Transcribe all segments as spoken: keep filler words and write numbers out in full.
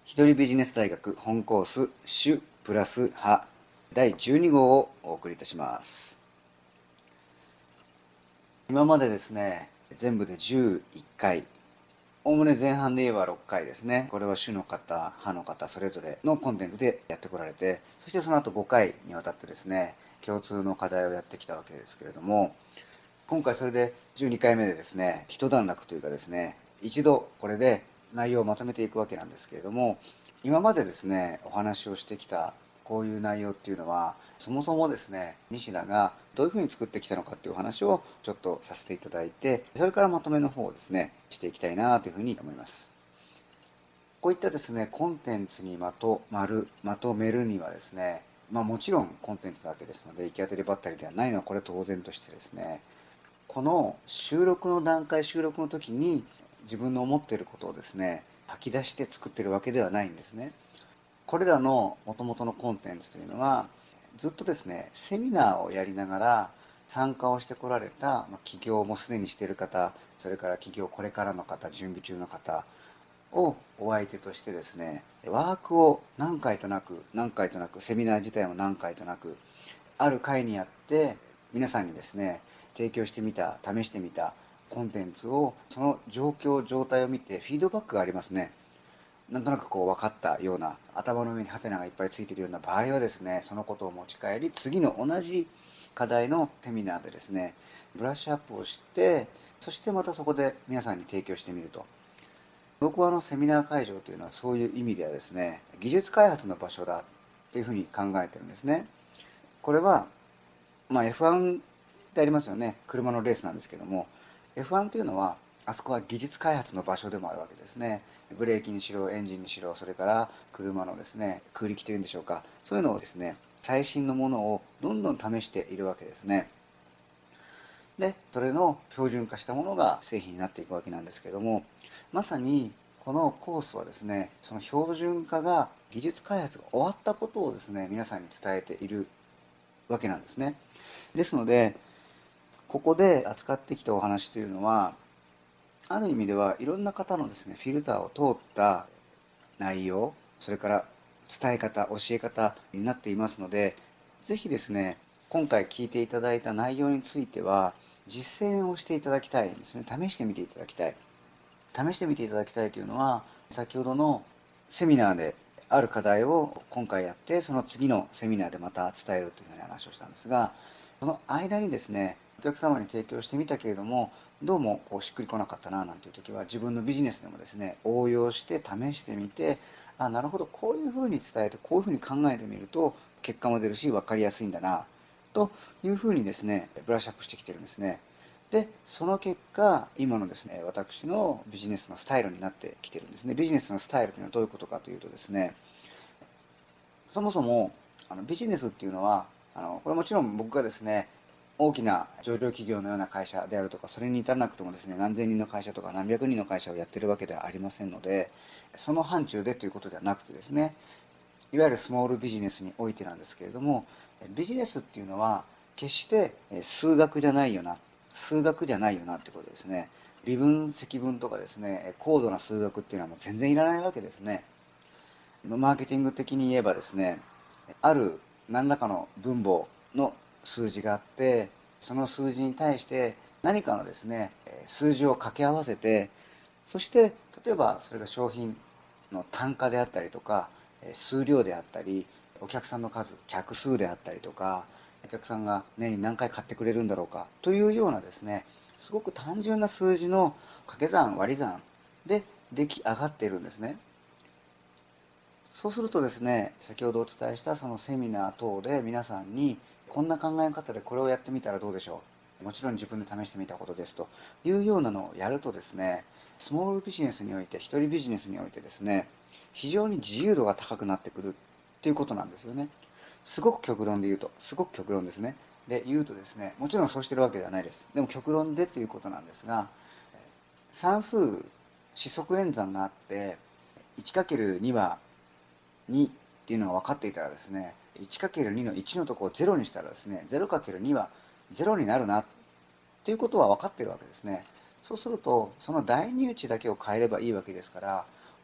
一人ビジネス大学本コース主プラス派だいじゅうに号をお送りいたします。今までですね、全部でじゅういっかい、おおむね前半で言えばろっかいですね。これは主の方、派の方、それぞれのコンテンツでやってこられて、そしてその後ごかいにわたってですね、共通の課題をやってきたわけですけれども、今回それでじゅうにかいめでですね、一段落というかですね、一度これで内容をまとめていくわけなんですけれども、今までですね、お話をしてきたこういう内容っていうのは、そもそもですね、西田がどういうふうに作ってきたのかっていうお話をちょっとさせていただいて、それからまとめの方をですね、していきたいなというふうに思います。こういったですね、コンテンツにまとまる、まとめるにはですね、まあもちろんコンテンツなわけですので、行き当たりばったりではないのはこれ当然としてですね、この収録の段階、収録の時に自分の思っていることをですね、吐き出して作ってるわけではないんですね。これらの元々のコンテンツというのは、ずっとですね、セミナーをやりながら参加をしてこられた起業もすでにしている方、それから起業これからの方、準備中の方をお相手としてですね、ワークを何回となく、何回となく、セミナー自体も何回となく、ある回にやって皆さんにですね、提供してみた、試してみたコンテンツを、その状況、状態を見てフィードバックがありますね。なんとなくこう分かったような、頭の上にハテナがいっぱいついているような場合はですね、そのことを持ち帰り、次の同じ課題のセミナーでですね、ブラッシュアップをして、そしてまたそこで皆さんに提供してみると。僕はあのセミナー会場というのはそういう意味ではですね、技術開発の場所だっていうふうに考えてるんですね。これは、まあ、エフワン ってありますよね。車のレースなんですけども、エフワン というのは、あそこは技術開発の場所でもあるわけですね。ブレーキにしろ、エンジンにしろ、それから車のですね、空力というんでしょうか。そういうのをですね、最新のものをどんどん試しているわけですね。で、それの標準化したものが製品になっていくわけなんですけども、まさにこのコースはですね、その標準化が、技術開発が終わったことをですね、皆さんに伝えているわけなんですね。ですので、ここで扱ってきたお話というのは、ある意味ではいろんな方のですね、フィルターを通った内容、それから伝え方、教え方になっていますので、ぜひですね、今回聞いていただいた内容については、実践をしていただきたいんですね。試してみていただきたい。試してみていただきたいというのは、先ほどのセミナーである課題を今回やって、その次のセミナーでまた伝えるというふうに話をしたんですが、その間にですね、お客様に提供してみたけれども、どうもこうしっくりこなかったななんていう時は、自分のビジネスでもですね、応用して試してみて、あ、なるほど、こういうふうに伝えて、こういうふうに考えてみると、結果も出るし、分かりやすいんだな、というふうにですね、ブラッシュアップしてきてるんですね。で、その結果、今のですね、私のビジネスのスタイルになってきてるんですね。ビジネスのスタイルというのはどういうことかというとですね、そもそもあのビジネスっていうのは、あのこれもちろん僕がですね、大きな上場企業のような会社であるとか、それに至らなくてもですね、何千人の会社とか何百人の会社をやってるわけではありませんので、その範疇でということではなくてですね、いわゆるスモールビジネスにおいてなんですけれども、ビジネスっていうのは決して数学じゃないよな、数学じゃないよなってことですね。微分、積分とかですね、高度な数学っていうのはもう全然いらないわけですね。マーケティング的に言えばですね、ある何らかの分母の数字があって、その数字に対して何かのですね、数字を掛け合わせて、そして例えばそれが商品の単価であったりとか、数量であったり、お客さんの数、客数であったりとか、お客さんが年に何回買ってくれるんだろうかというようなですね、すごく単純な数字の掛け算割り算で出来上がっているんですね。そうするとですね、先ほどお伝えしたそのセミナー等で皆さんに、こんな考え方でこれをやってみたらどうでしょう。もちろん自分で試してみたことですというようなのをやるとですね、スモールビジネスにおいて、一人ビジネスにおいてですね、非常に自由度が高くなってくるっていうことなんですよね。すごく極論で言うと、すごく極論ですね。で、言うとですね、もちろんそうしてるわけではないです。でも極論でということなんですが、算数、四則演算があって、いちかけるに はにっていうのが分かっていたらですね、いちかけるに のいちのところをゼロにしたらですね、ゼロかけるに はゼロになるなっていうことは分かっているわけですね。そうすると、その代入値だけを変えればいいわけですから、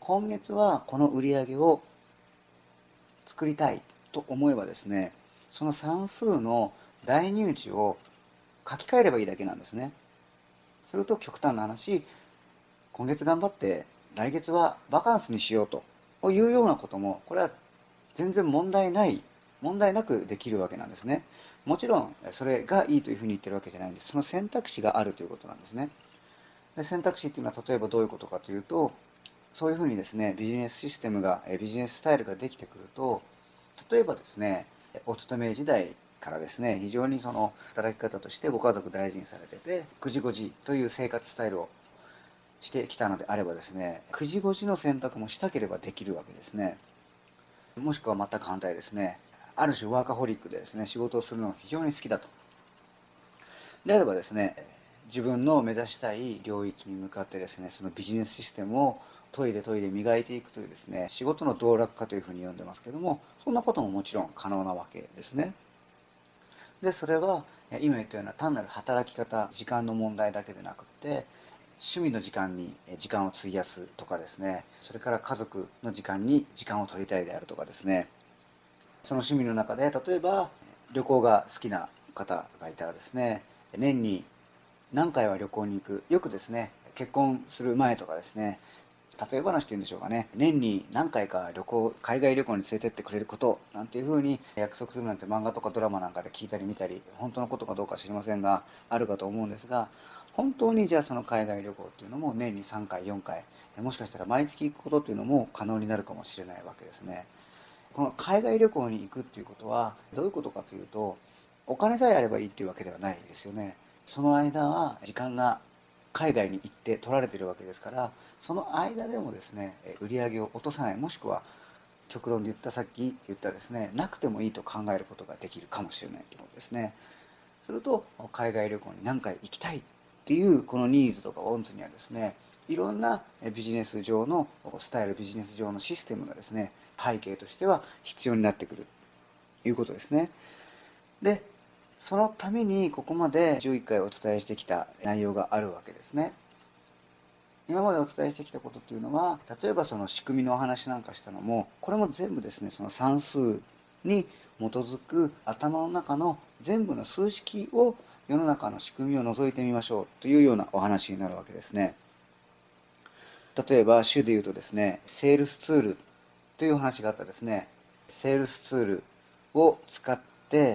今月はこの売り上げを作りたいと思えばですね、その算数の代入値を書き換えればいいだけなんですね。すると極端な話、今月頑張って来月はバカンスにしようというようなことも、これは全然問題ない、問題なくできるわけなんですね。もちろんそれがいいというふうに言ってるわけじゃないんです。その選択肢があるということなんですね。で、選択肢っていうのは例えばどういうことかというと、そういうふうにですね、ビジネスシステムが、ビジネススタイルができてくると、例えばですね、お勤め時代からですね、非常にその働き方としてご家族大事にされてて、くじごじという生活スタイルをしてきたのであればですね、くじごじの選択もしたければできるわけですね。もしくは全く反対ですね、ある種ワーカホリックでですね、仕事をするのが非常に好きだと。であればですね、自分の目指したい領域に向かってですね、そのビジネスシステムを研いで研いで磨いていくというですね、仕事の道楽化というふうに呼んでますけども、そんなことももちろん可能なわけですね。で、それは今言ったような単なる働き方、時間の問題だけでなくて、趣味の時間に時間を費やすとかですね、それから家族の時間に時間を取りたいであるとかですね、その趣味の中で例えば旅行が好きな方がいたらですね、年に何回は旅行に行く。よくですね、結婚する前とかですね、例え話っていうんでしょうかね、年に何回か旅行、海外旅行に連れてってくれることなんていうふうに約束するなんて漫画とかドラマなんかで聞いたり見たり、本当のことかどうか知りませんが、あるかと思うんですが、本当にじゃあその海外旅行っていうのも年にさんかい、よんかい、もしかしたら毎月行くことっていうのも可能になるかもしれないわけですね。この海外旅行に行くっていうことはどういうことかというと、お金さえあればいいっていうわけではないですよね。その間は時間が海外に行って取られてるわけですから、その間でもですね、売り上げを落とさない、もしくは極論で言ったさっき言ったですね、なくてもいいと考えることができるかもしれないということですね。すると海外旅行に何回行きたいっていうこのニーズとかオンツにはですね、いろんなビジネス上のスタイル、ビジネス上のシステムがですね、背景としては必要になってくるということですね。で、そのためにここまでじゅういっかいお伝えしてきた内容があるわけですね。今までお伝えしてきたことっていうのは、例えばその仕組みのお話なんかしたのも、これも全部ですね、その算数に基づく頭の中の全部の数式を世の中の仕組みを覗いてみましょうというようなお話になるわけですね。例えば、週で言うとですね、セールスツールというお話があったですね。セールスツールを使って、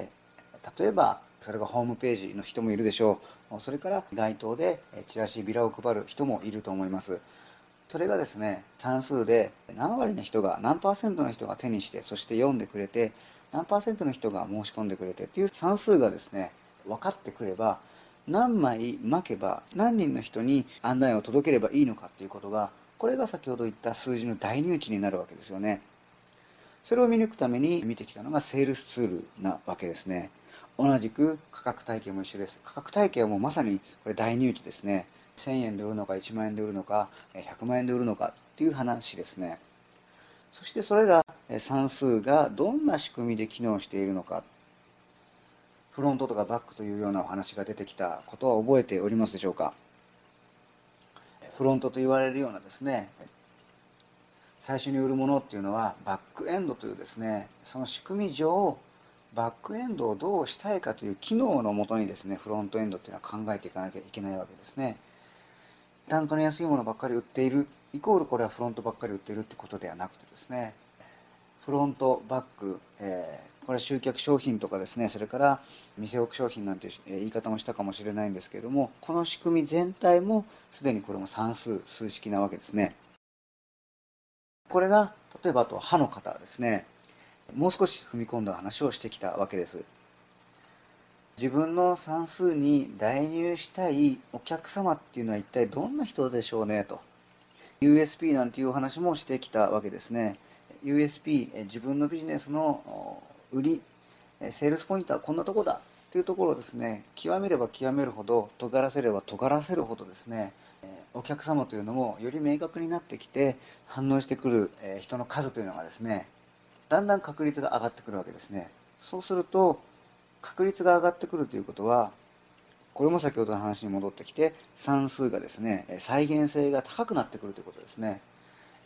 例えば、それがホームページの人もいるでしょう。それから街頭でチラシビラを配る人もいると思います。それがですね、算数で何割の人が、何パーセントの人が手にして、そして読んでくれて、何パーセントの人が申し込んでくれてっていう算数がですね、分かってくれば、何枚巻けば何人の人に案内を届ければいいのかっていうことが、これが先ほど言った数字の代入値になるわけですよね。それを見抜くために見てきたのがセールスツールなわけですね。同じく価格体系も一緒です。価格体系はもうまさにこれ代入値ですね。せんえんで売るのかいちまん円で売るのかひゃくまん円で売るのかっていう話ですね。そしてそれら算数がどんな仕組みで機能しているのか、フロントとかバックというようなお話が出てきたことは覚えておりますでしょうか。フロントと言われるようなですね、最初に売るものっていうのはバックエンドというですね、その仕組み上バックエンドをどうしたいかという機能のもとにですね、フロントエンドっていうのは考えていかなきゃいけないわけですね。単価の安いものばっかり売っているイコールこれはフロントばっかり売っているってことではなくてですね、フロントバック、えー、これは集客商品とかですね、それから店置く商品なんていう言い方もしたかもしれないんですけれども、この仕組み全体もすでにこれも算数数式なわけですね。これが例えばあと歯の方ですね、もう少し踏み込んだ話をしてきたわけです。自分の算数に代入したいお客様っていうのは一体どんな人でしょうねと。ユーエスピー なんていうお話もしてきたわけですね。ユーエスピー、自分のビジネスの売り、セールスポイントはこんなとこだというところをですね、極めれば極めるほど、尖らせれば尖らせるほどですね、お客様というのもより明確になってきて反応してくる人の数というのがですね、だんだん確率が上がってくるわけですね。そうすると、確率が上がってくるということは、これも先ほどの話に戻ってきて、算数がですね、再現性が高くなってくるということですね。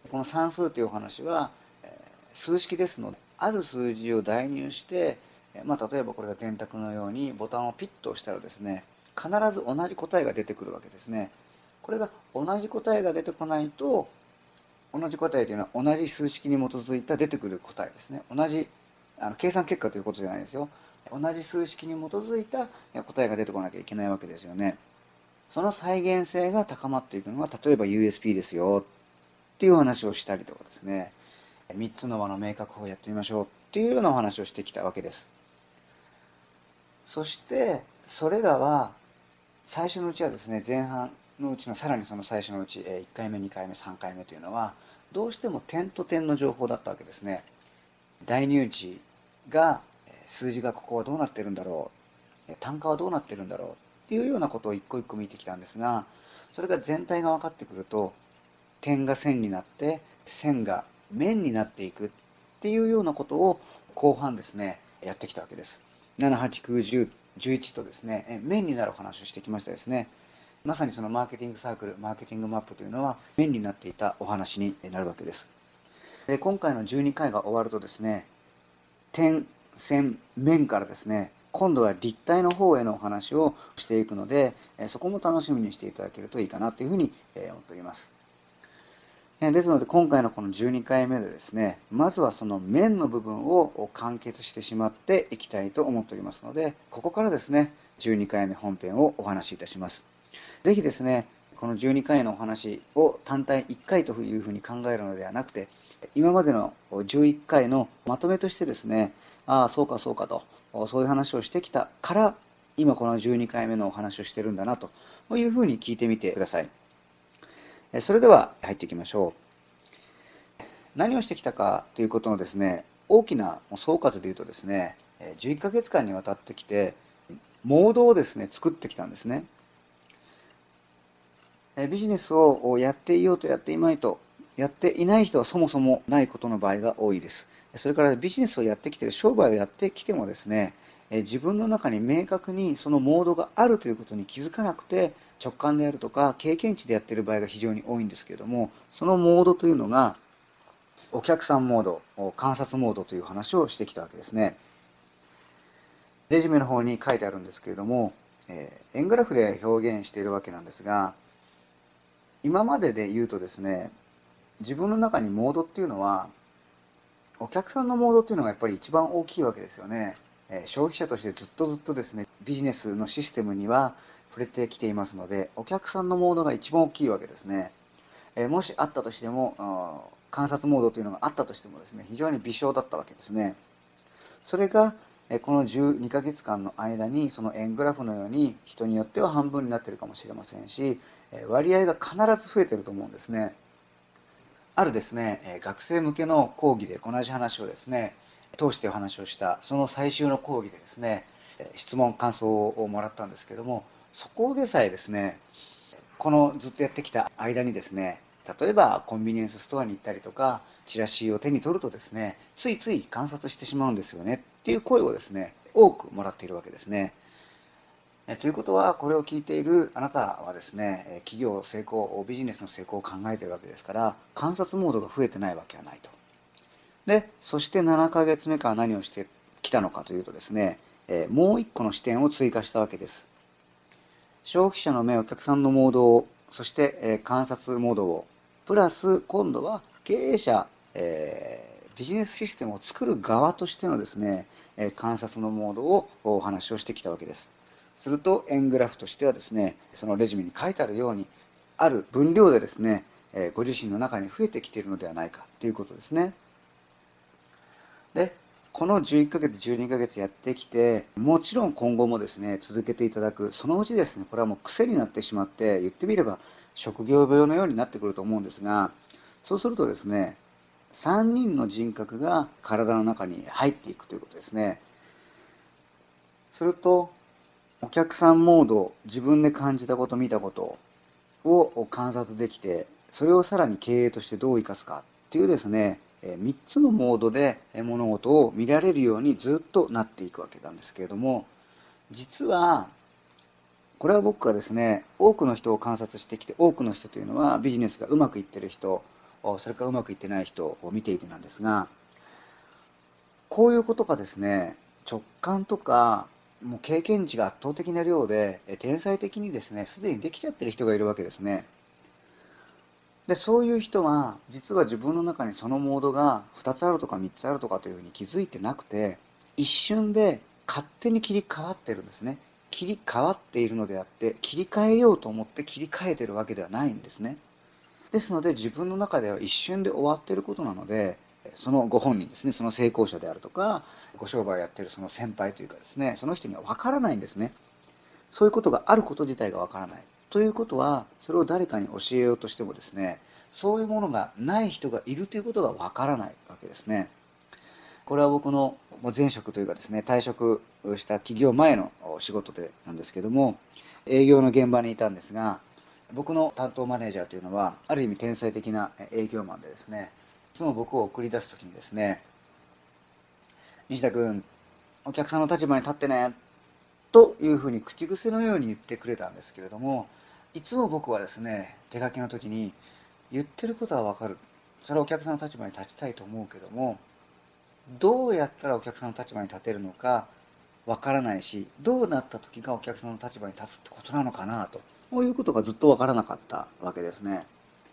この算数というお話は数式ですので、ある数字を代入して、まあ、例えばこれが電卓のようにボタンをピッと押したらですね、必ず同じ答えが出てくるわけですね。これが同じ答えが出てこないと、同じ答えというのは同じ数式に基づいた出てくる答えですね。同じあの計算結果ということじゃないですよ。同じ数式に基づいた答えが出てこなきゃいけないわけですよね。その再現性が高まっていくのは、例えば ユーエスピー ですよっていう話をしたりとかですね、みっつの和の明確法をやってみましょうっていうようなお話をしてきたわけです。そしてそれらは最初のうちはですね、前半のうちのさらにその最初のうちいっかいめにかいめさんかいめというのはどうしても点と点の情報だったわけですね。代入値が数字がここはどうなってるんだろう、単価はどうなってるんだろうっていうようなことを一個一個見てきたんですが、それが全体が分かってくると点が線になって線が面になっていくっていうようなことを後半ですねやってきたわけです。なな、はち、きゅう、じゅう、じゅういちとですね面になる話をしてきましたですね。まさにそのマーケティングサークル、マーケティングマップというのは面になっていたお話になるわけです。で今回のじゅうにかいが終わるとですね、点、線、面からですね、今度は立体の方へのお話をしていくので、そこも楽しみにしていただけるといいかなというふうに思っております。ですので今回のこのじゅうにかいめでですね、まずはその面の部分を完結してしまっていきたいと思っておりますので、ここからですね、じゅうにかいめ本編をお話しいたします。ぜひですね、このじゅうにかいのお話を単体いっかいというふうに考えるのではなくて、今までのじゅういっかいのまとめとしてですね、ああ、そうかそうかと、そういう話をしてきたから、今このじゅうにかいめのお話をしてるんだなというふうに聞いてみてください。それでは入っていきましょう。何をしてきたかということのですね、大きな総括で言うとですね、じゅういっかげつかんにわたってきて、モードをですね、作ってきたんですね。ビジネスをやっていようとやっていまいと、やっていない人はそもそもないことの場合が多いです。それからビジネスをやってきている、商売をやってきてもですね、自分の中に明確にそのモードがあるということに気づかなくて、直感であるとか経験値でやっている場合が非常に多いんですけれども、そのモードというのがお客さんモード、観察モードという話をしてきたわけですね。レジュメの方に書いてあるんですけれども、円グラフで表現しているわけなんですが、今までで言うとですね、自分の中にモードっていうのは、お客さんのモードっていうのがやっぱり一番大きいわけですよね。消費者としてずっとずっとですね、ビジネスのシステムには触れてきていますので、お客さんのモードが一番大きいわけですね。もしあったとしても、観察モードというのがあったとしてもですね、非常に微小だったわけですね。それが、このじゅうにかげつかんの間に、その円グラフのように人によっては半分になっているかもしれませんし、割合が必ず増えていると思うんですね。あるですね、学生向けの講義で同じ話をですね、通してお話をした、その最終の講義でですね、質問、感想をもらったんですけども、そこでさえですね、このずっとやってきた間にですね、例えばコンビニエンスストアに行ったりとか、チラシを手に取るとですね、ついつい観察してしまうんですよねっていう声をですね、多くもらっているわけですね。ということは、これを聞いているあなたはですね、企業成功、ビジネスの成功を考えているわけですから、観察モードが増えてないわけはないと。で、そしてななかげつめから何をしてきたのかというとですね、もう一個の視点を追加したわけです。消費者の目、お客さんのモードを、そして観察モードを、プラス今度は経営者、えー、ビジネスシステムを作る側としてのですね、観察のモードをお話をしてきたわけです。すると円グラフとしてはですね、そのレジュメに書いてあるように、ある分量でですね、ご自身の中に増えてきているのではないかということですね。で、このじゅういっかげつ、じゅうにかげつやってきて、もちろん今後もですね、続けていただく、そのうちですね、これはもう癖になってしまって、言ってみれば職業病のようになってくると思うんですが、そうするとですね、さんにんの人格が体の中に入っていくということですね。すると、お客さんモード、自分で感じたこと、見たことを観察できて、それをさらに経営としてどう生かすかっていうですね、みっつのモードで物事を見られるようにずっとなっていくわけなんですけれども、実は、これは僕がですね、多くの人を観察してきて、多くの人というのはビジネスがうまくいってる人、 それからうまくいってない人を見ていくなんですが、こういうことがですね、直感とか、もう経験値が圧倒的な量で、天才的にですね、すでにできちゃってる人がいるわけですね。で、そういう人は、実は自分の中にそのモードがふたつあるとかみっつあるとかというふうに気づいてなくて、一瞬で勝手に切り替わってるんですね。切り替わっているのであって、切り替えようと思って切り替えてるわけではないんですね。ですので、自分の中では一瞬で終わっていることなので、そのご本人ですね、その成功者であるとか、ご商売をやっているその先輩というかですね、その人にはわからないんですね。そういうことがあること自体がわからない。ということは、それを誰かに教えようとしてもですね、そういうものがない人がいるということがわからないわけですね。これは僕の前職というかですね、退職した起業前の仕事でなんですけども、営業の現場にいたんですが、僕の担当マネージャーというのは、ある意味天才的な営業マンでですね、いつも僕を送り出すときにですね、西田君、お客さんの立場に立ってね、というふうに口癖のように言ってくれたんですけれども、いつも僕はですね、手書きの時に、言ってることはわかる。それはお客さんの立場に立ちたいと思うけども、どうやったらお客さんの立場に立てるのかわからないし、どうなった時がお客さんの立場に立つってことなのかなと、こういうことがずっとわからなかったわけですね。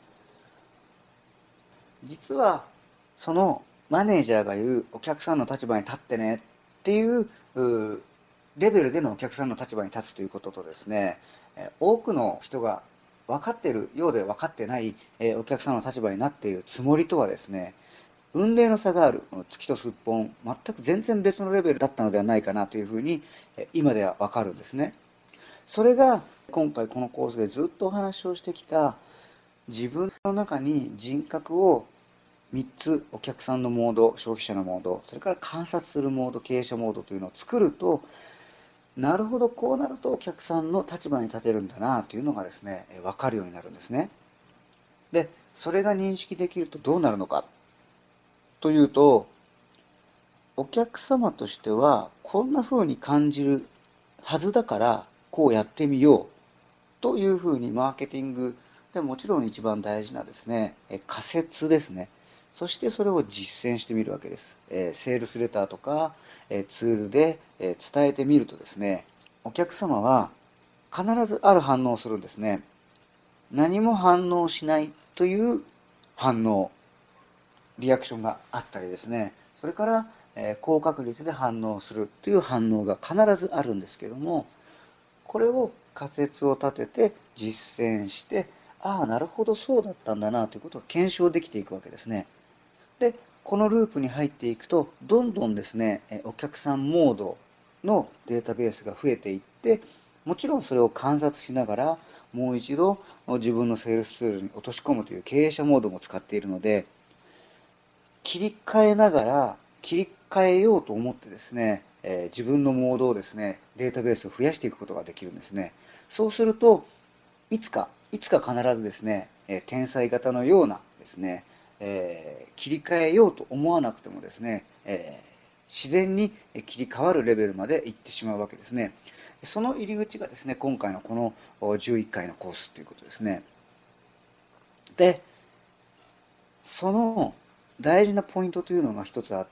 実は、そのマネージャーが言うお客さんの立場に立ってねっていうレベルでのお客さんの立場に立つということとですね、多くの人が分かっているようで分かってないお客さんの立場になっているつもりとはですね、雲泥の差がある、月とすっぽん、全く全然別のレベルだったのではないかなというふうに今では分かるんですね。それが今回このコースでずっとお話をしてきた、自分の中に人格をみっつ、お客さんのモード、消費者のモード、それから観察するモード、経営者モードというのを作ると、なるほど、こうなるとお客さんの立場に立てるんだなというのがですね、分かるようになるんですね。で、それが認識できるとどうなるのかというと、お客様としてはこんな風に感じるはずだからこうやってみようという風にマーケティングでもちろん一番大事なですね、仮説ですね。そしてそれを実践してみるわけです。えセールスレターとかえツールでえ伝えてみるとですね、お客様は必ずある反応をするんですね。何も反応しないという反応、リアクションがあったりですね、それから、え高確率で反応するという反応が必ずあるんですけども、これを仮説を立てて実践して、ああ、なるほどそうだったんだなということを検証できていくわけですね。で、このループに入っていくと、どんどんですね、お客さんモードのデータベースが増えていって、もちろんそれを観察しながら、もう一度自分のセールスツールに落とし込むという経営者モードも使っているので、切り替えながら、切り替えようと思ってですね、えー自分のモードをですね、データベースを増やしていくことができるんですね。そうすると、いつか、いつか必ずですね、えー天才型のようなですね、えー切り替えようと思わなくてもですね、えー自然に切り替わるレベルまで行ってしまうわけですね。その入り口がですね、今回のこのじゅういっかいのコースということですね。で、その大事なポイントというのが一つあって、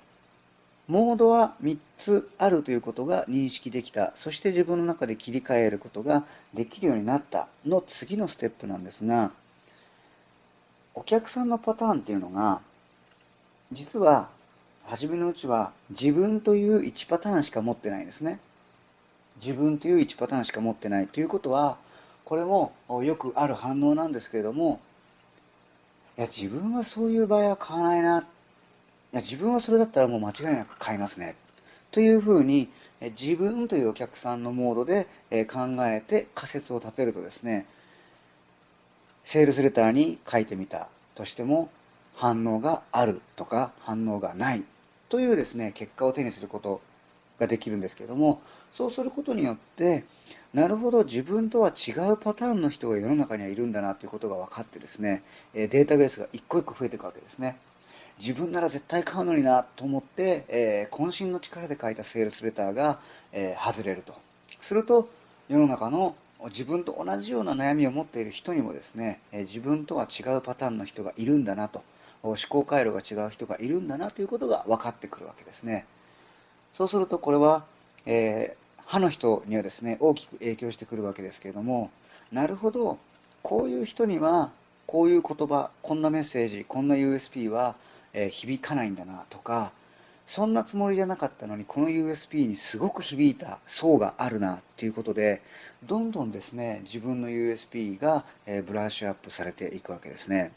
モードはみっつあるということが認識できた。そして自分の中で切り替えることができるようになったの次のステップなんですが、お客さんのパターンっていうのが、実は初めのうちは自分といういちパターンしか持ってないんですね。自分といういちパターンしか持ってないということは、これもよくある反応なんですけれども、いや、自分はそういう場合は買わないな。いや、自分はそれだったらもう間違いなく買いますね。というふうに、自分というお客さんのモードで考えて仮説を立てるとですね、セールスレターに書いてみたとしても、反応があるとか反応がないというですね、結果を手にすることができるんですけれども、そうすることによって、なるほど、自分とは違うパターンの人が世の中にはいるんだなということが分かってですね、データベースが一個一個増えていくわけですね。自分なら絶対買うのになと思って、えー、渾身の力で書いたセールスレターが、えー、外れると。すると、世の中の自分と同じような悩みを持っている人にもですね、自分とは違うパターンの人がいるんだなと、思考回路が違う人がいるんだなということが分かってくるわけですね。そうするとこれは、えー、歯の人にはですね、大きく影響してくるわけですけれども、なるほど、こういう人にはこういう言葉、こんなメッセージ、こんな ユーエスピー は、えー、響かないんだなとか、そんなつもりじゃなかったのにこの ユーエスピー にすごく響いた層があるなということで、どんどんですね、自分の ユーエスピー が、えー、ブラッシュアップされていくわけですね。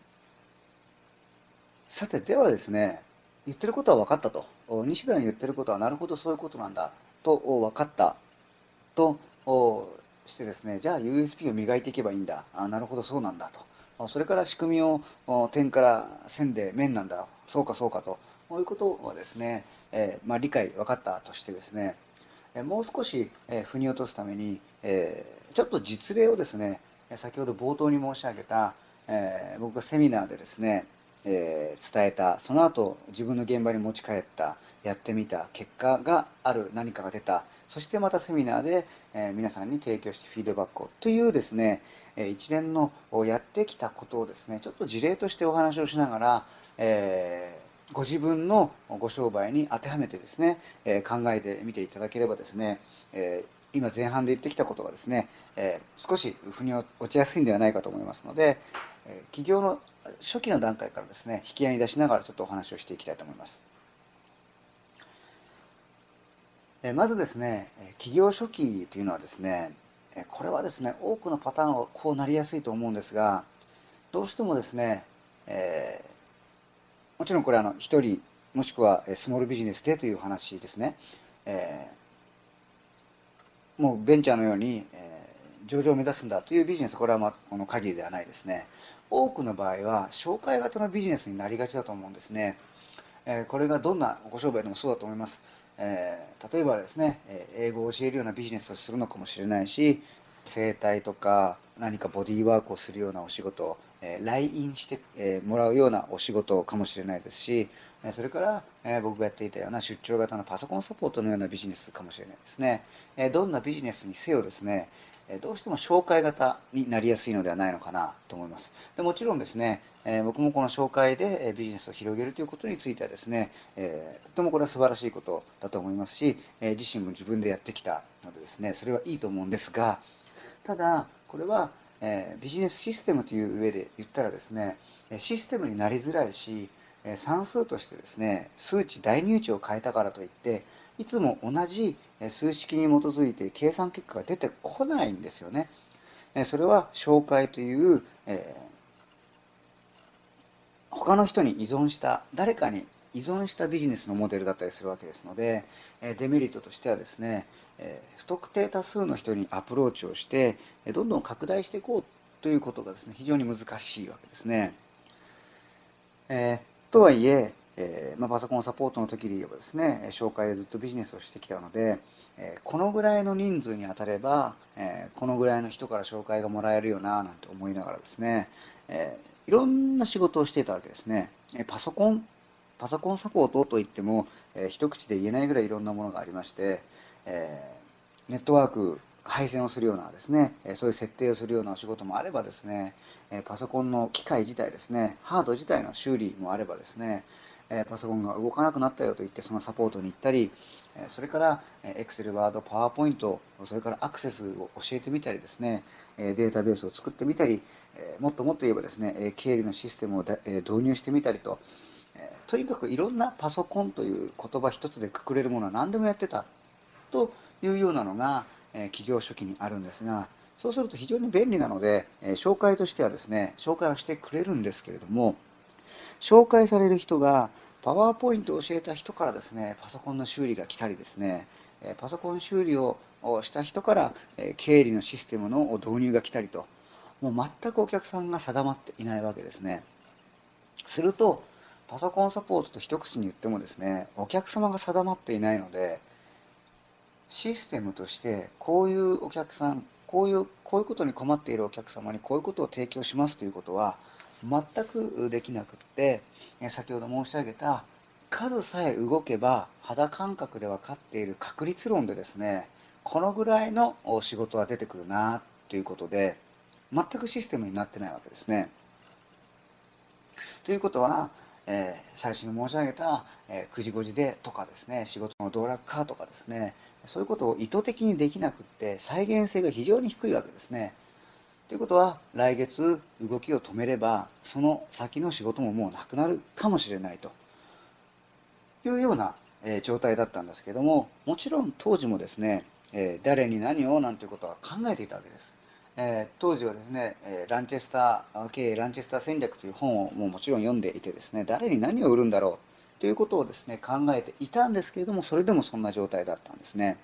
さて、ではですね、言ってることは分かったと。西田の言ってることはなるほどそういうことなんだと分かったとしてですね、じゃあ ユーエスピー を磨いていけばいいんだ。あ、なるほどそうなんだと。それから仕組みを点から線で面なんだ。そうかそうかと。こういうことはですね、えーまあ、理解分かったとしてですね、もう少し腑に落とすために、えーちょっと実例をですね、先ほど冒頭に申し上げた、えー僕がセミナーでですね、えー伝えた、その後自分の現場に持ち帰った、やってみた結果がある、何かが出た、そしてまたセミナーで、えー皆さんに提供してフィードバックをというですね、え一連のやってきたことをですね、ちょっと事例としてお話をしながら、えーご自分のご商売に当てはめてですね、えー考えてみていただければですね、えー今前半で言ってきたことがですね、えー少し腑に落ちやすいんではないかと思いますので、えー起業の初期の段階からですね、引き合いに出しながらちょっとお話をしていきたいと思います。えーまずですね、起業初期というのはですね、これはですね、多くのパターンはこうなりやすいと思うんですが、どうしてもですね、えーもちろんこれはあの一人もしくはスモールビジネスでという話ですね。えーもうベンチャーのように、えー上場を目指すんだというビジネス、これはまあこの限りではないですね。多くの場合は紹介型のビジネスになりがちだと思うんですね。えーこれがどんなご商売でもそうだと思います。えー例えばですね、英語を教えるようなビジネスをするのかもしれないし、整体とか何かボディーワークをするようなお仕事、えー来院して、えーもらうようなお仕事かもしれないですし、それから、えー僕がやっていたような出張型のパソコンサポートのようなビジネスかもしれないですね。えーどんなビジネスにせよですね、どうしても紹介型になりやすいのではないのかなと思います。でもちろんですね、えー僕もこの紹介でビジネスを広げるということについてはですね、えーとてもこれは素晴らしいことだと思いますし、えー自身も自分でやってきたのでですね、それはいいと思うんですが、ただ、これは、えービジネスシステムという上で言ったらですね、システムになりづらいし、算数としてですね、数値代入値を変えたからといって、いつも同じ数式に基づいて計算結果が出てこないんですよね。それは紹介という、えー他の人に依存した、誰かに依存したビジネスのモデルだったりするわけですので、デメリットとしてはですね、不特定多数の人にアプローチをして、どんどん拡大していこうということがですね、非常に難しいわけですね。えー、とはいえ、えーまあ、パソコンサポートの時で言えばですね、紹介でずっとビジネスをしてきたので、えー、このぐらいの人数に当たれば、えー、このぐらいの人から紹介がもらえるよな、なんて思いながらですね、えー、いろんな仕事をしていたわけですね。パソコン、パソコンサポートといっても、えー、一口で言えないぐらいいろんなものがありまして、えー、ネットワーク、配線をするようなですね、そういう設定をするようなお仕事もあればですね、パソコンの機械自体ですね、ハード自体の修理もあればですね、パソコンが動かなくなったよと言ってそのサポートに行ったり、それから Excel、Word、PowerPoint、それからアクセスを教えてみたりですね、データベースを作ってみたり、もっともっと言えばですね、経理のシステムを導入してみたりと、とにかくいろんなパソコンという言葉一つでくくれるものは何でもやってたというようなのが、企業初期にあるんですが、そうすると非常に便利なので、紹介としてはですね、紹介をしてくれるんですけれども、紹介される人が、パワーポイントを教えた人からですね、パソコンの修理が来たりですね、パソコン修理をした人から、経理のシステムの導入が来たりと、もう全くお客さんが定まっていないわけですね。すると、パソコンサポートと一口に言ってもですね、お客様が定まっていないので、システムとしてこういうお客さん、こういうこういうことに困っているお客様にこういうことを提供しますということは全くできなくって、先ほど申し上げた数さえ動けば肌感覚で分かっている確率論でですね、 このぐらいの仕事は出てくるなということで、全くシステムになってないわけですね。ということは、えー、最初に申し上げた、えー、くじごじでとかですね、仕事の道楽化とかですね、そういうことを意図的にできなくって再現性が非常に低いわけですね。ということは、来月動きを止めれば、その先の仕事ももうなくなるかもしれないというような、えー、状態だったんですけども、もちろん当時もですね、えー、誰に何をなんていうことは考えていたわけです。えー、当時はですね、えーランチェスター経営ランチェスター戦略という本をもうもちろん読んでいてですね、誰に何を売るんだろうということをですね考えていたんですけれども、それでもそんな状態だったんですね。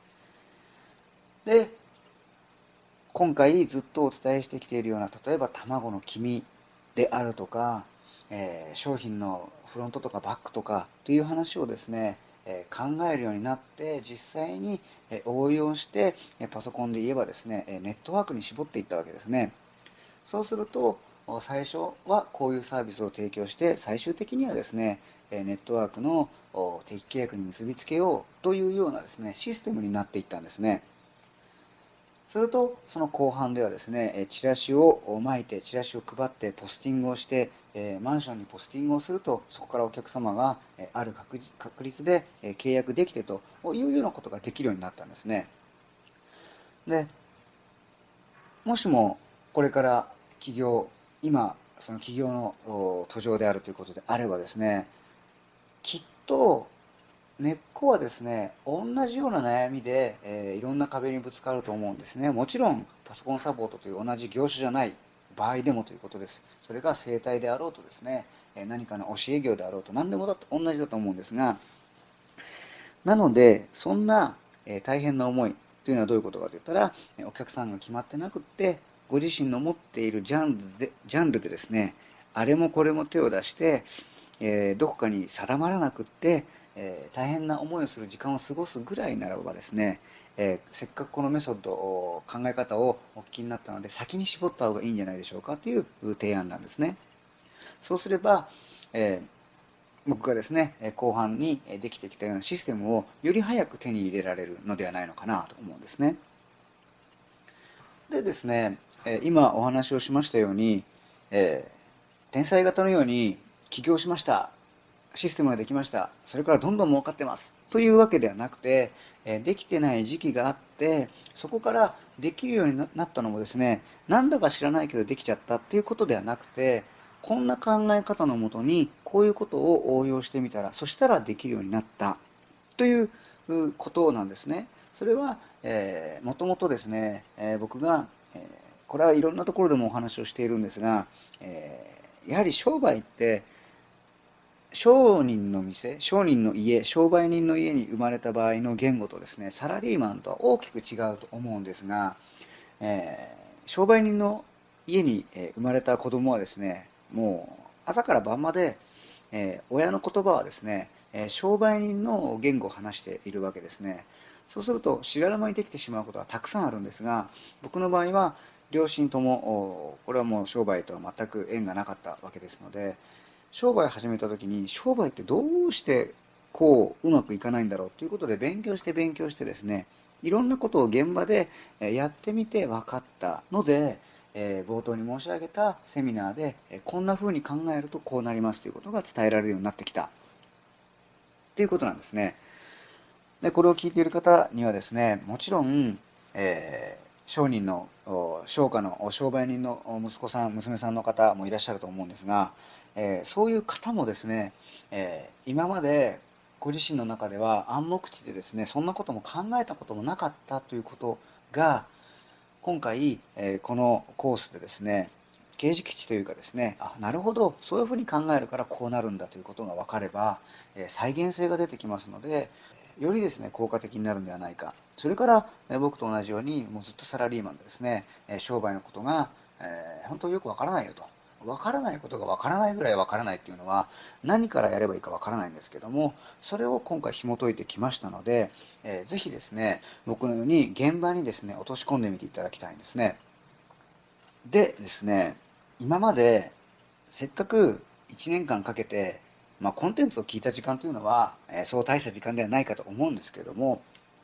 で、今回ずっとお伝えしてきているような、例えば卵の黄身であるとか、えー商品のフロントとかバックとかという話をですね、えー考えるようになって、実際にえー応用して、えパソコンで言えばですね、えネットワークに絞っていったわけですね。そうすると、最初はこういうサービスを提供して、最終的にはですね、ネットワークの定期契約に結びつけようというようなですね、システムになっていったんですね。すると、その後半ではですね、チラシを巻いて、チラシを配って、ポスティングをして、マンションにポスティングをすると、そこからお客様がある確率で契約できてというようなことができるようになったんですね。で、もしもこれから起業、今、その起業の途上であるということであればですね、きっと根っこはですね、同じような悩みで、えーいろんな壁にぶつかると思うんですね。もちろん、パソコンサポートという同じ業種じゃない場合でもということです。それが生態であろうとですね、えー何かの教え業であろうと、何でもだと同じだと思うんですが、なので、そんな、えー大変な思いというのはどういうことかといったら、お客さんが決まってなくって、ご自身の持っているジャンルで、ジャンルでですね、あれもこれも手を出して、えーどこかに定まらなくって、えー大変な思いをする時間を過ごすぐらいならばですね、えーせっかくこのメソッドを、考え方をお聞きになったので、先に絞った方がいいんじゃないでしょうかという提案なんですね。そうすれば、えー僕がですね、後半にできてきたようなシステムをより早く手に入れられるのではないのかなと思うんですね。でですね、今お話をしましたように、えー、天才型のように起業しました。システムができました。それからどんどん儲かってます。というわけではなくて、できてない時期があって、そこからできるようになったのもですね、なんだか知らないけどできちゃったっていうことではなくて、こんな考え方のもとに、こういうことを応用してみたら、そしたらできるようになったということなんですね。それは、えー、もともとですね、えー僕が、えーこれはいろんなところでもお話をしているんですが、えーやはり商売って、商人の店、商人の家、商売人の家に生まれた場合の言語とですね、サラリーマンとは大きく違うと思うんですが、えー商売人の家に生まれた子供はですね、もう朝から晩まで、えー親の言葉はですね、えー商売人の言語を話しているわけですね。そうすると、知らぬ間にできてしまうことはたくさんあるんですが、僕の場合は、両親とも、これはもう商売とは全く縁がなかったわけですので、商売を始めた時に、商売ってどうしてこううまくいかないんだろうということで勉強して勉強してですね、いろんなことを現場でやってみて分かったので、えー冒頭に申し上げたセミナーで、えーこんな風に考えるとこうなりますということが伝えられるようになってきたということなんですね。で、これを聞いている方にはですね、もちろん、えー商人の、お商家のお商売人のお息子さん、娘さんの方もいらっしゃると思うんですが、えーそういう方もですね、えー今までご自身の中では暗黙知でですね、そんなことも考えたこともなかったということが、今回、えーこのコースでですね、刑事基地というかですね、あ、なるほど、そういうふうに考えるからこうなるんだということが分かれば、えー再現性が出てきますので、よりですね、効果的になるんではないか。それから、えー僕と同じように、もうずっとサラリーマンでですね、えー商売のことが、えー本当よく分からないよと。分からないことが分からないぐらい分からないっていうのは、何からやればいいか分からないんですけども、それを今回紐解いてきましたので、えーぜひですね、僕のように現場にですね、落とし込んでみていただきたいんですね。でですね、今までせっかくいちねんかんかんかけて、まあ、コンテンツを聞いた時間というのは、えーそう大した時間ではないかと思うんですけれども、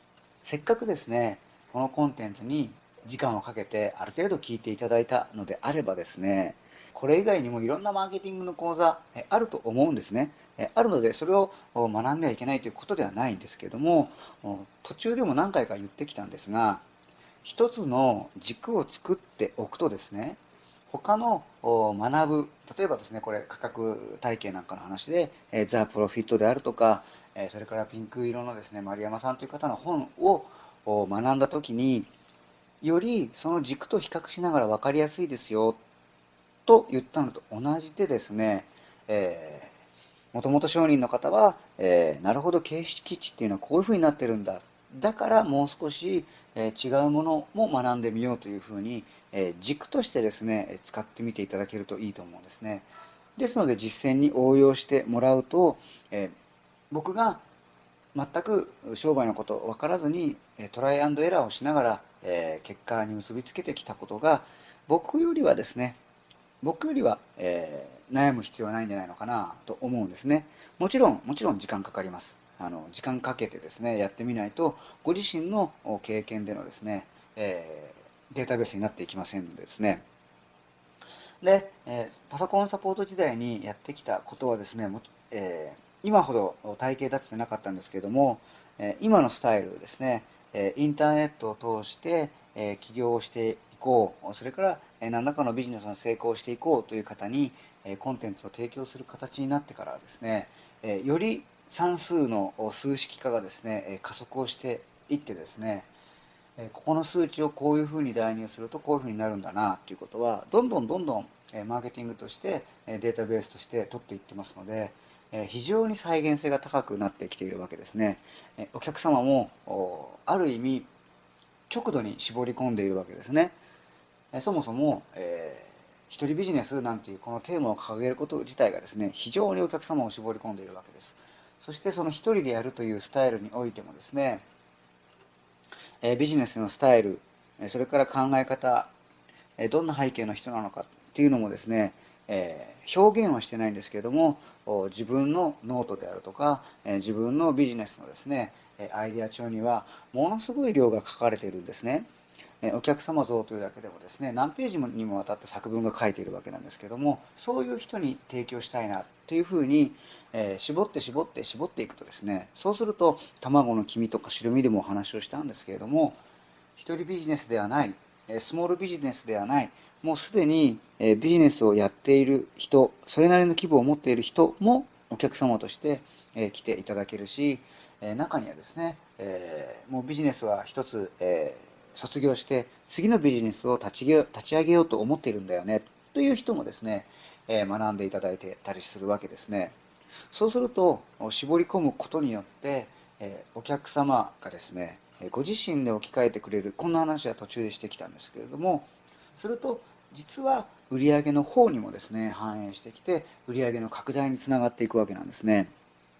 せっかくですね、このコンテンツに時間をかけてある程度聞いていただいたのであればですね、これ以外にもいろんなマーケティングの講座あると思うんですね。あるので、それを学んではいけないということではないんですけれども、途中でも何回か言ってきたんですが、一つの軸を作っておくとですね、他の学ぶ、例えばですね、これ価格体系なんかの話で、ザ・プロフィットであるとか、それからピンク色のですね、丸山さんという方の本を学んだときに、よりその軸と比較しながら分かりやすいですよと言ったのと同じでですね、えー、もともと商人の方は、えー、なるほど形式値っていうのはこういうふうになってるんだ、だからもう少し、えー、違うものも学んでみようというふうに、えー、軸としてですね使ってみていただけるといいと思うんですね。ですので実践に応用してもらうと、えー、僕が全く商売のこと分からずにトライアンドエラーをしながら、えー、結果に結びつけてきたことが、僕よりはですね僕よりは、えー、悩む必要はないんじゃないのかなと思うんですね。もちろん、もちろん時間かかります。あの時間かけてですね、やってみないと、ご自身の経験でのですね、えー、データベースになっていきませんのでですね。で、えー、パソコンサポート時代にやってきたことはですね、もえー、今ほど体系立ててなかったんですけれども、えー、今のスタイルですね、えー、インターネットを通して、えー、起業をしていこう、それから、えー、何らかのビジネスの成功をしていこうという方に、えー、コンテンツを提供する形になってからですね、えー、より算数の数式化がですね、加速をしていってですね、ここの数値をこういうふうに代入するとこういうふうになるんだなということは、どんどんどんどんマーケティングとしてデータベースとして取っていってますので、非常に再現性が高くなってきているわけですね。お客様もある意味極度に絞り込んでいるわけですね。そもそも、えー、一人ビジネスなんていうこのテーマを掲げること自体がですね、非常にお客様を絞り込んでいるわけです。そしてその一人でやるというスタイルにおいてもですね、ビジネスのスタイル、それから考え方、どんな背景の人なのかっていうのもですね、表現はしてないんですけれども、自分のノートであるとか、自分のビジネスのですね、アイデア帳にはものすごい量が書かれているんですね。お客様像というだけでもですね、何ページにもわたって作文が書いているわけなんですけども、そういう人に提供したいなというふうに、えー、絞って絞って絞っていくとですね、そうすると卵の黄身とか白身でもお話をしたんですけれども、一人ビジネスではない、スモールビジネスではない、もうすでにビジネスをやっている人、それなりの規模を持っている人もお客様として来ていただけるし、中にはですね、もうビジネスは一つ卒業して次のビジネスを立ち立ち上げようと思っているんだよねという人もですね、学んでいただいてたりするわけですね。そうすると絞り込むことによってお客様がですね、ご自身で置き換えてくれる、こんな話は途中でしてきたんですけれども、すると実は売上の方にもですね反映してきて、売上の拡大につながっていくわけなんですね。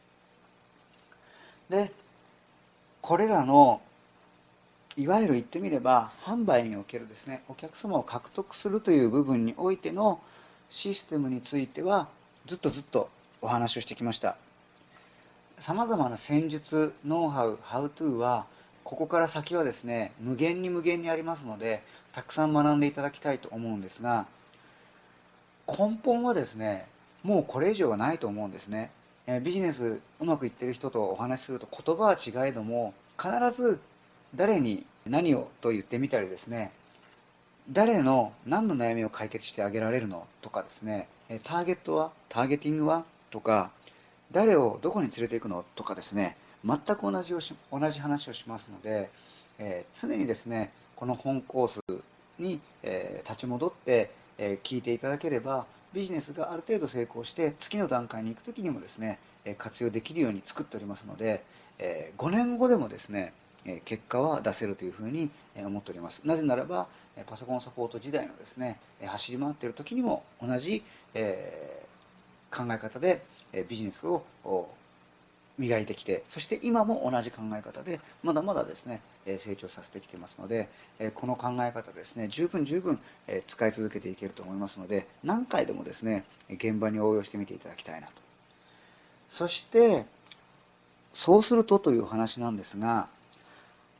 でこれらのいわゆる言ってみれば販売におけるですね、お客様を獲得するという部分においてのシステムについてはずっとずっとお話をしてきました。さまざまな戦術、ノウハウ、ハウトゥーはここから先はですね無限に無限にありますので、たくさん学んでいただきたいと思うんですが、根本はですねもうこれ以上はないと思うんですね。ビジネスうまくいってる人とお話しすると、言葉は違えども必ず誰に何をと言ってみたりですね、誰の何の悩みを解決してあげられるのとかですね、ターゲットはターゲティングはとか、誰をどこに連れて行くのとかですね、全く同じをし同じ話をしますので、えー、常にですねこの本コースに、えー、立ち戻って、えー、聞いていただければ、ビジネスがある程度成功して次の段階に行くときにもですね活用できるように作っておりますので、えー、ごねんごでもですね結果は出せるというふうに思っております。なぜならばパソコンサポート時代のですね走り回っている時にも同じ、えー、考え方でビジネスを磨いてきて、そして今も同じ考え方でまだまだですね成長させてきていますので、この考え方ですね十分十分使い続けていけると思いますので、何回でもですね現場に応用してみていただきたいなと。そしてそうするとという話なんですが、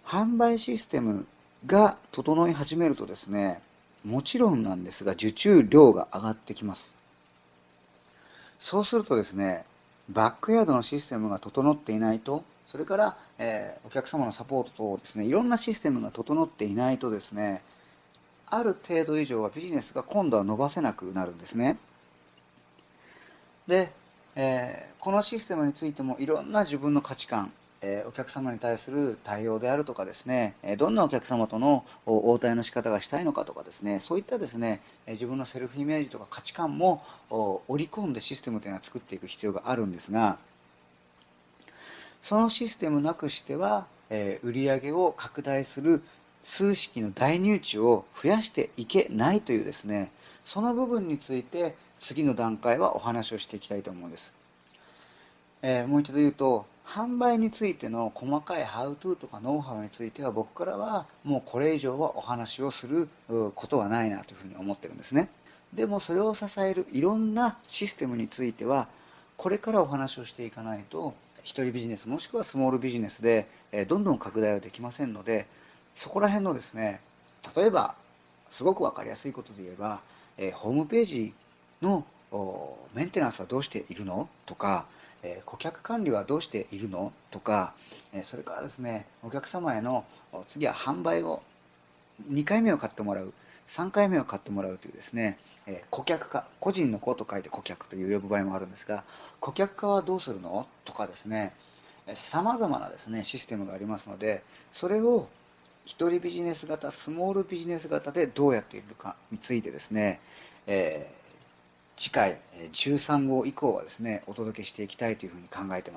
販売システムが整い始めるとですね、もちろんなんですが、受注量が上がってきます。そうするとですね、バックヤードのシステムが整っていないと、それから、えー、お客様のサポートとですね、いろんなシステムが整っていないとですね、ある程度以上はビジネスが今度は伸ばせなくなるんですね。で、えー、このシステムについてもいろんな自分の価値観、えー、お客様に対する対応であるとかですね、どんなお客様との応対の仕方がしたいのかとかですね、そういったですね、自分のセルフイメージとか価値観も織り込んでシステムというのは作っていく必要があるんですが、そのシステムなくしては、えー、売上を拡大する数式の大入値を増やしていけないというですね、その部分について次の段階はお話をしていきたいと思うんです。えー、もう一度言うと、販売についての細かいハウトゥーとかノウハウについては僕からはもうこれ以上はお話をすることはないなというふうに思ってるんですね。でもそれを支えるいろんなシステムについてはこれからお話をしていかないと一人ビジネスもしくはスモールビジネスでどんどん拡大はできませんので、そこら辺のですね、例えばすごく分かりやすいことで言えば、ホームページのメンテナンスはどうしているのとか、顧客管理はどうしているのとか、それからですね、お客様への次は販売をにかいめを買ってもらう、さんかいめを買ってもらうというですね、顧客化、個人の子と書いて顧客という呼ぶ場合もあるんですが、顧客化はどうするのとかですね、さまざまなですねシステムがありますので、それを一人ビジネス型、スモールビジネス型でどうやっているかについてですね、えー次回じゅうさん号以降はですねお届けしていきたいというふうに考えています。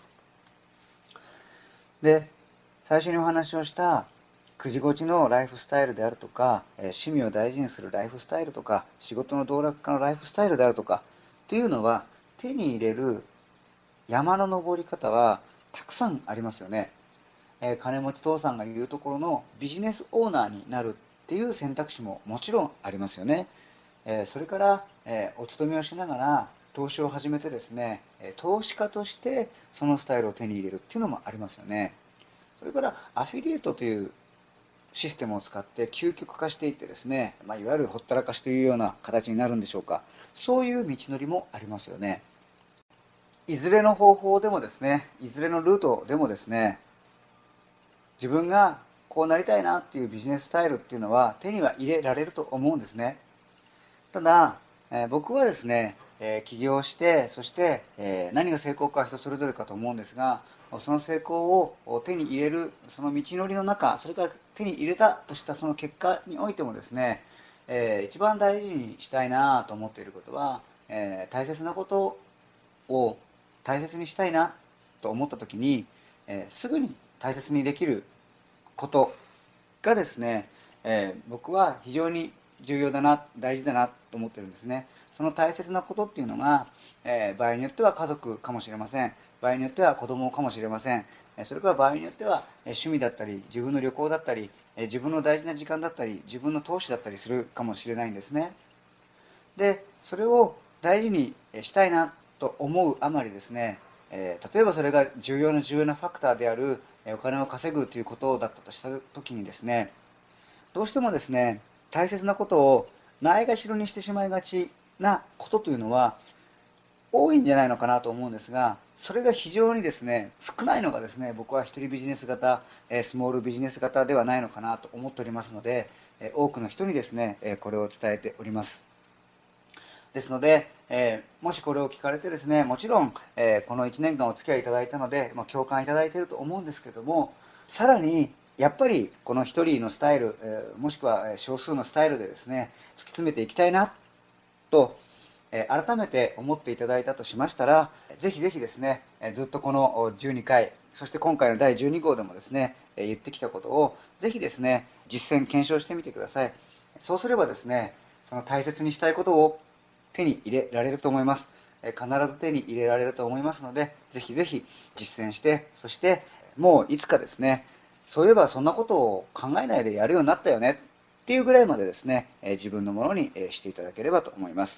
で、最初にお話をしたくじごちのライフスタイルであるとか、趣味を大事にするライフスタイルとか、仕事の道楽家のライフスタイルであるとかっていうのは、手に入れる山の登り方はたくさんありますよね。え金持ち父さんが言うところのビジネスオーナーになるっていう選択肢ももちろんありますよね。えそれから、えお勤めをしながら投資を始めてですね、投資家としてそのスタイルを手に入れるっていうのもありますよね。それからアフィリエイトというシステムを使って究極化していってですね、まあ、いわゆるほったらかしというような形になるんでしょうか。そういう道のりもありますよね。いずれの方法でもですね、いずれのルートでもですね、自分がこうなりたいなっていうビジネススタイルっていうのは手には入れられると思うんですね。ただ、えー、僕はですね、えー、起業して、そして、えー、何が成功かは人それぞれかと思うんですが、その成功を手に入れる、その道のりの中、それから手に入れたとしたその結果においてもですね、えー、一番大事にしたいなと思っていることは、えー、大切なことを大切にしたいなと思った時に、えー、すぐに大切にできることがですね、えー、僕は非常に重要だな、大事だなと思ってるんですね。その大切なことっていうのが、えー、場合によっては家族かもしれません。場合によっては子供かもしれません。それから場合によっては趣味だったり、自分の旅行だったり、自分の大事な時間だったり、自分の投資だったりするかもしれないんですね。で、それを大事にしたいなと思うあまりですね、えー、例えばそれが重要な重要なファクターであるお金を稼ぐということだったとした時にですね、どうしてもですね、大切なことをないがしろにしてしまいがちなことというのは多いんじゃないのかなと思うんですが、それが非常にですね、少ないのがですね、僕は一人ビジネス型、スモールビジネス型ではないのかなと思っておりますので、多くの人にですね、これを伝えております。ですので、えー、もしこれを聞かれてですね、もちろん、えー、このいちねんかんお付き合いいただいたので、まあ、共感いただいていると思うんですけども、さらにやっぱりこの一人のスタイル、えー、もしくは少数のスタイルでですね、突き詰めていきたいなと、えー、改めて思っていただいたとしましたら、ぜひぜひですね、ずっとこのじゅうにかい、そして今回のだいじゅうに号でもですね、言ってきたことをぜひですね、実践検証してみてください。そうすればですね、その大切にしたいことを手に入れられると思います。必ず手に入れられると思いますので、ぜひぜひ実践して、そしてもういつかですね、そういえばそんなことを考えないでやるようになったよねっていうぐらいまでですね、自分のものにしていただければと思います。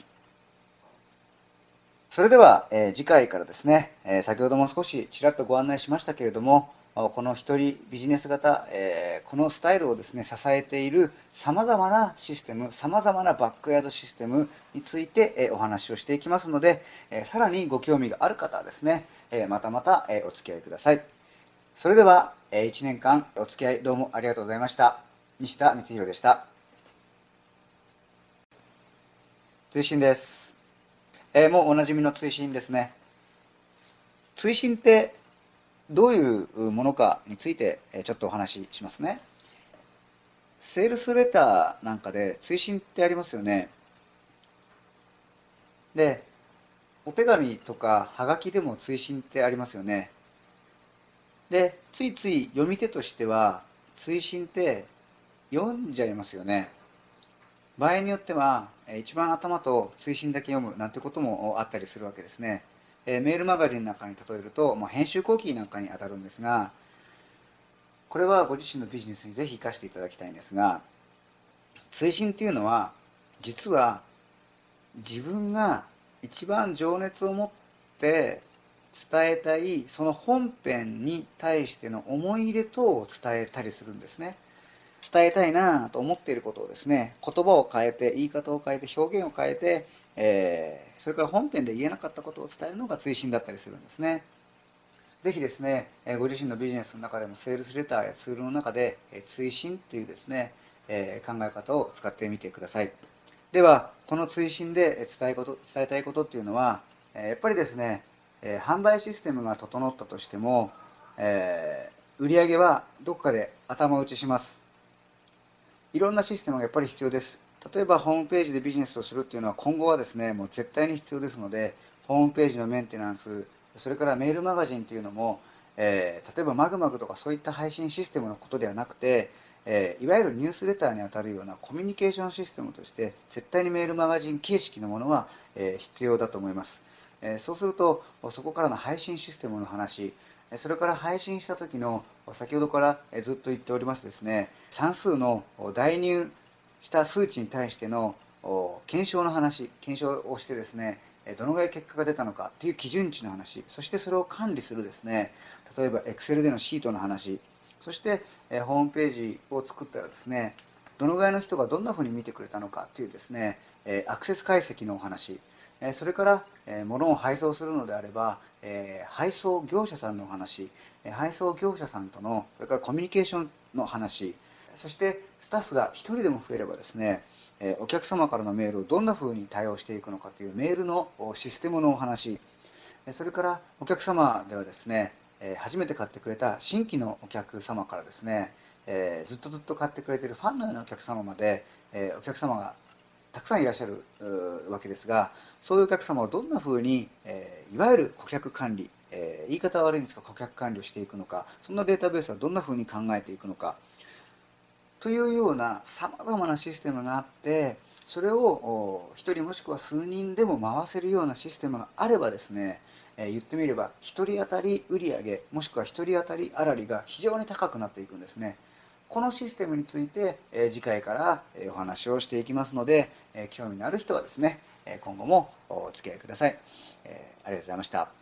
それでは、えー、次回からですね、えー、先ほども少しちらっとご案内しましたけれども、 この一人ビジネス型、えーこのスタイルをですね、支えているさまざまなシステム、さまざまなバックヤードシステムについて、えーお話をしていきますので、えーさらにご興味がある方はですね、えーまたまた、えーお付き合いください。それでは、えーいちねんかんお付き合いどうもありがとうございました。西田光弘でした。追伸です。えーもうおなじみの追伸ですね。追伸ってどういうものかについてえーちょっとお話ししますね。セールスレターなんかで追伸ってありますよね。で、お手紙とかはがきでも追伸ってありますよね。で、ついつい読み手としては追伸って読んじゃいますよね。場合によってはえー一番頭と追伸だけ読むなんてこともあったりするわけですね。えーメールマガジンなんかに例えると、まあ、編集後期なんかに当たるんですが、これはご自身のビジネスにぜひ活かしていただきたいんですが、追伸っていうのは実は自分が一番情熱を持って伝えたいその本編に対しての思い入れ等を伝えたりするんですね。伝えたいなと思っていることをですね、言葉を変えて、言い方を変えて、表現を変えて、えー、それから本編で言えなかったことを伝えるのが追伸だったりするんですね。ぜひですね、ご自身のビジネスの中でもセールスレターやツールの中で追伸というですね、考え方を使ってみてください。では、この追伸で伝えこと伝えたいことっていうのは、やっぱりですね、販売システムが整ったとしても、えー、売上はどこかで頭打ちします。いろんなシステムがやっぱり必要です。例えばホームページでビジネスをするっていうのは今後はですね、もう絶対に必要ですので、ホームページのメンテナンス、それからメールマガジンっていうのも、えー、例えばマグマグとかそういった配信システムのことではなくて、えー、いわゆるニュースレターにあたるようなコミュニケーションシステムとして絶対にメールマガジン形式のものは、えー、必要だと思います。えー、そうするとそこからの配信システムの話、それから配信した時の先ほどからずっと言っておりますですね、算数の代入した数値に対しての検証の話、検証をしてですね、どのぐらい結果が出たのかという基準値の話、そしてそれを管理するですね、例えば Excel でのシートの話、そしてホームページを作ったらですね、どのぐらいの人がどんなふうに見てくれたのかというですね、アクセス解析のお話、それから物を配送するのであれば、配送業者さんのお話、配送業者さんとの、それからコミュニケーションの話、そしてスタッフがひとりでも増えればですね、お客様からのメールをどんなふうに対応していくのかというメールのシステムのお話、それからお客様ではですね、初めて買ってくれた新規のお客様からですね、ずっとずっと買ってくれているファンのようなお客様まで、お客様がたくさんいらっしゃるわけですが、そういうお客様をどんなふうに、いわゆる顧客管理、言い方は悪いんですが顧客管理をしていくのか、そんなデータベースはどんなふうに考えていくのかというようなさまざまなシステムがあって、それをひとりもしくは数人でも回せるようなシステムがあればですね、言ってみればひとり当たり売上もしくはひとり当たり粗利が非常に高くなっていくんですね。このシステムについて次回からお話をしていきますので、興味のある人はですね、今後もお付き合いください。ありがとうございました。